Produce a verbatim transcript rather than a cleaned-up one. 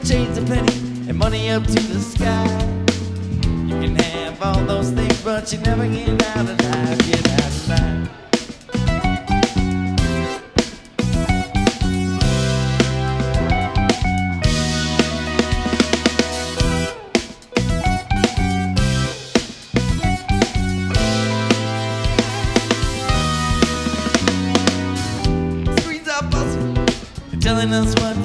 chains are plenty and money up to the sky. You can have all those things, but you never get out alive, get out alive. Screens are buzzing, telling us what